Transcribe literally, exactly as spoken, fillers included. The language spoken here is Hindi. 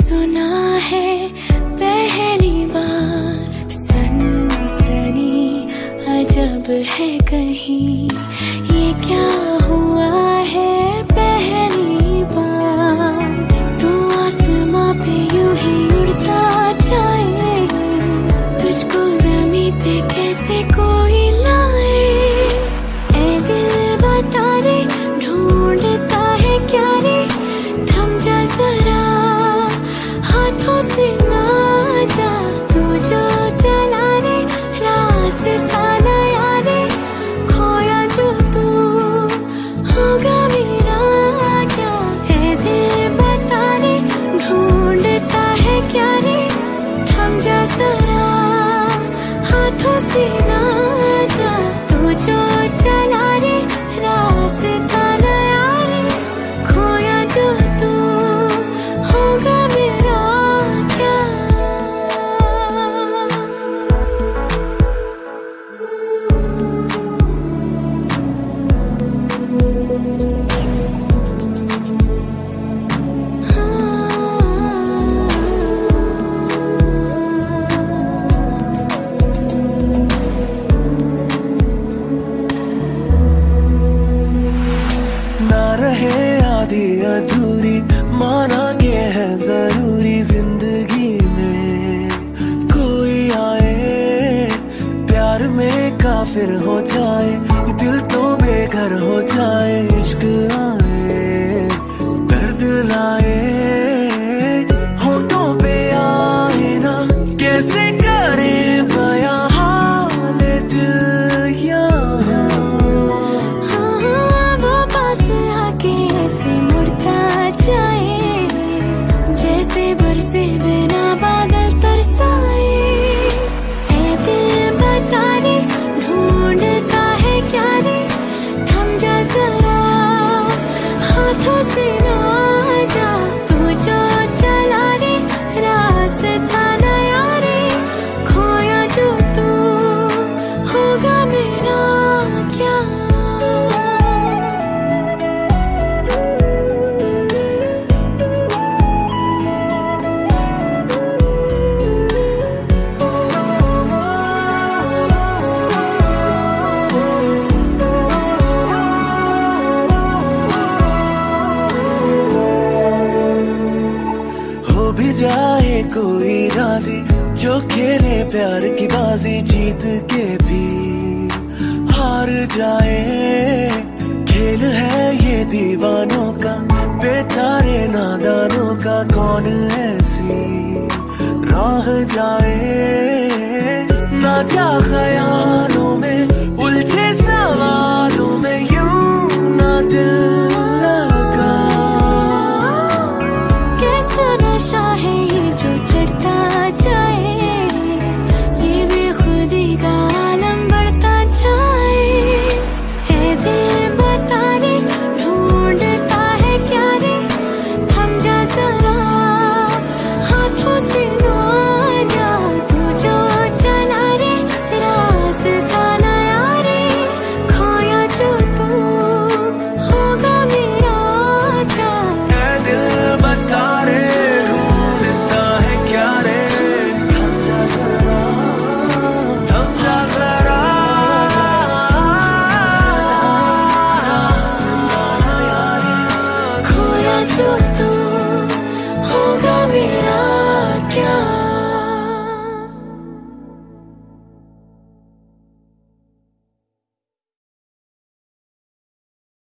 सुना है पहली बार, सनसनी अजब है कहीं, ये क्या हुआ है पहली बार। तू आसमां पे यूं ही उड़ता जाए, तुझको ज़मीं पे कैसे कोई लाए। ऐ दिल बता रे, ढूंढता है क्या रे, थम जा जरा हाथों से ना जा। तू जो चला रे रास्ता नया रे, खोया जो तू होगा मेरा क्या। है दिल बता रे, ढूंढता है क्या रे, थम जा जरा हाथों से ना जा। तू जो चला रे रास्ता नया रे, खोया जो तू होगा मेरा क्या। ना रहे आधी अधूरी, माना के है जरूरी जिंदगी में कोई आए, प्यार में काफिर हो जाए, दिल तो बेघर हो जाए। इश्क आए दर्द लाए, होठों पे आए ना, कैसे करें बयां हाल दिल यहाँ। जैसे बरसे बिना बादल तरसाए। ऐ दिल बता रे, ढूंढता है क्या रे, थम जा जरा हाथों से ना जा। तू जो चला रे रास्ता नया रे, खोया जो तू होगा मेरा क्या। भी जाए कोई राजी, जो खेले प्यार की बाजी, जीत के भी हार जाए। खेल है ये दीवानों का, बेचारे नादानों का, कौन ऐसी राह जाए। ना जा ख्यालों में उलझे सवालों में, यूं ना दिल